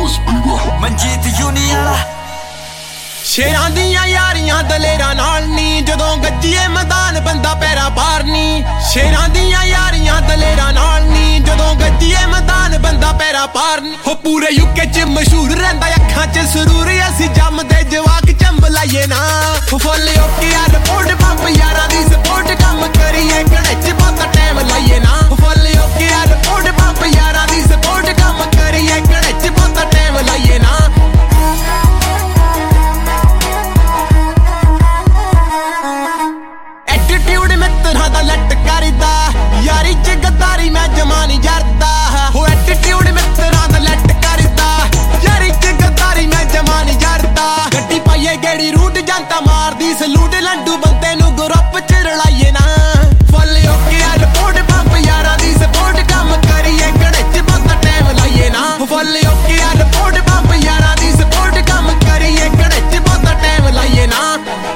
Manjeet uni ਵਾਲਾ ਸ਼ੇਰਾਂ ਦੀਆਂ ਯਾਰੀਆਂ ਦਲੇਰਾਂ ਨਾਲ ਨੀ ਜਦੋਂ ਗੱਜੀਏ ਮੈਦਾਨ ਬੰਦਾ ਪੈਰਾ ਪਾਰ ਨੀ ਸ਼ੇਰਾਂ ਦੀਆਂ ਯਾਰੀਆਂ ਦਲੇਰਾਂ ਨਾਲ ਨੀ ਜਦੋਂ ਗੱਜੀਏ ਮੈਦਾਨ ਬੰਦਾ ਪੈਰਾ ਪਾਰ ਨੀ ਹੋ ਪੂਰੇ ਯੂਕੇ ਚ ਮਸ਼ਹੂਰ ਰਹਿੰਦਾ ਅੱਖਾਂ ਚ ਸਰੂਰ ਅਸੀਂ ਜੰਮਦੇ ਜਵਾਕ ਚੰਬ ਲਾਈਏ ਨਾ ਫੁੱਲ ਓਕੇ ਆ ਰਿਪੋਰਟ ਪੰਪ ਯਾਰਾਂ ਦੀ ਸਪੋਰਟ ਕੰਮ ਕਰੀਏ ਘੜੇ ਚ ਬਹੁਤਾ ਟਾਈਮ ਲਾਈਏ ਨਾ ਫੁੱਲ ਓਕੇ ਆ ਰਿਪੋਰਟ ਪੰਪ ਯਾਰਾਂ ਦੀ ਸਪੋਰਟ ਕੰਮ ਕਰੀਏ ਘੜੇ ਚ ਬਹੁਤਾ ਟਾਈਮ ਲਾਈਏ ਨਾ ਐਟੀਟਿਊਡ ਮਿੱਤਰਾਂ ਦਾ ਲੱਟ ਕਰਦਾ ਯਾਰੀ ਚ ਗੱਦਾਰੀ ਮੈਂ ਜਮਾ ਨਹੀਂ ਜਰਦਾ ਹੋ ਐਟੀਟਿਊਡ ਮਿੱਤਰਾਂ ਦਾ ਲੱਟ ਕਰਦਾ ਯਾਰੀ ਚ ਗੱਦਾਰੀ ਮੈਂ ਜਮਾ ਨਹੀਂ ਜਰਦਾ ਗੱਡੀ ਪਾਈਏ ਗੇੜੀ ਰੂਟ ਜਨਤਾ ਮਾਰਦੀ ਸਲੂਟ ਲੰਡੂ ਬੰਦੇ ਨੂੰ ਗਰੁੱਪ ਚ ਰਲਾਈਏ ਨਾ ਫੁੱਲ ਓਕੇ ਆ ਰਿਪੋਰਟ ਪੰਪ ਯਾਰਾਂ ਦੀ ਸਪੋਰਟ ਕੰਮ ਕਰੀਏ ਘੜੇ ਚ ਬਹੁਤਾ ਟਾਈਮ ਲਾਈਏ ਨਾ ਫੁੱਲ ਓਕੇ ਆ ਰਿਪੋਰਟ ਪੰਪ ਯਾਰਾਂ ਦੀ ਸਪੋਰਟ ਕੰਮ ਕਰੀਏ ਘੜੇ ਚ ਬਹੁਤਾ ਟਾਈਮ ਲਾਈਏ ਨਾ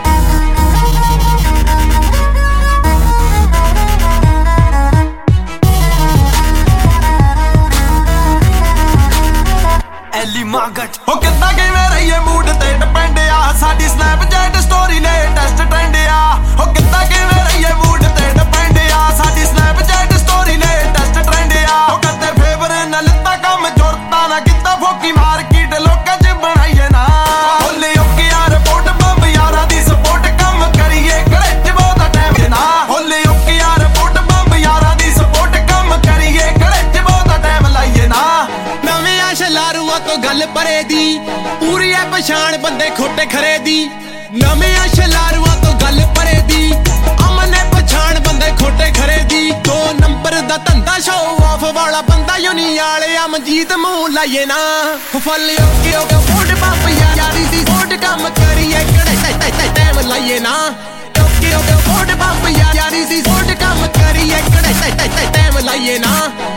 ਐਲੀ ਮਾਗਟ ਹੋ ਕਿੱਦਾਂ ਕਿਵੇਂ ਰਹੀਏ ਮੂਡ ਤੇ ਡਿਪੈਂਡ ਆ ਸਾਡੀ ਸਨੈਪਚੈਟ ਸਟੋਰੀ ਨੇ ਟੈਸਟ ਟ੍ਰੈਂਡ ਆ ਹੋ ਕਿੱਦਾਂ ਕਿਵੇਂ ਰਹੀਏ ਮੂਡ ਤੇ ਡਿਪੈਂਡ ਆ ਸਾਡੀ ਸਨੈਪਚੈਟ ਸਟੋਰੀ ਨੇ ਟੈਸਟ ਟ੍ਰੈਂਡ ਆ ਹੋ ਕਦੇ ਫੇਵਰ ਨਾ ਲਿੱਤਾ ਕੰਮ ਜੁੜਤਾ ਨਾ ਕੀਤਾ ਫੋਕੀ ਮਾਰਕੀਟ ਲੋਕਾਂ 'ਚ ਬਣਾਈਏ ਨਾ ਹੋਲੇ ਓਕੇ ਆ ਰਿਪੋਰਟ ਬੰਬ ਯਾਰਾਂ ਦੀ ਸਪੋਰਟ ਕੰਮ ਕਰੀਏ ਘੜੇ 'ਚ ਬਹੁਤਾ ਟਾਈਮ ਨਾ ਹੋਲੇ ਓਕੇ ਆ ਰਿਪੋਰਟ ਬੰਬ ਯਾਰਾਂ ਦੀ ਸਪੋਰਟ ਕੰਮ ਕਰੀਏ ਘੜੇ 'ਚ ਬਹੁਤਾ ਟਾਈਮ ਲਾਈਏ ਨਾ ਨਵੇਂ ਸ਼ਲਾਰੂਆਂ ਤੋਂ ਗੱਲ ਪਰੇ ਦੀ ਪੂਰੀ ਐ ਪਛਾਣ ਬੰਦੇ ਖੋਟੇ ਖਰੇ ਦੀ ਨਵੇਂ ਸ਼ਲਾਰੂਆਂ ਤੋਂ ਗੱਲ ਪਰੇ ਦੀ ਅਮਨ ਐ ਪਛਾਣ ਬੰਦੇ ਖੋਟੇ ਖਰੇ ਦੀ 2 ਨੰਬਰ ਦਾ ਧੰਦਾ ਸ਼ੋਅ ਆਫ ਵਾਲਾ ਬੰਦਾ ਯੂਨੀ ਵਾਲੇ ਮਨਜੀਤ ਮੂੰਹ ਲਾਈਏ ਨਾ ਫੁੱਲ ਓਕੇ ਓਕੇ ਫੋਟ ਪੰਪ ਯਾਰੀ ਦੀ ਫੋਟ ਕੰਮ ਕਰੀਏ ਘੜੇ ਟਾਈਮ ਲਾਈਏ ਨਾ ਓਕੇ ਓਕੇ ਫੋਟ ਪੰਪ ਯਾਰੀ ਦੀ ਫੋਟ ਕੰਮ ਕਰੀਏ ਘੜੇ ਟਾਈਮ ਲਾਈਏ ਨਾ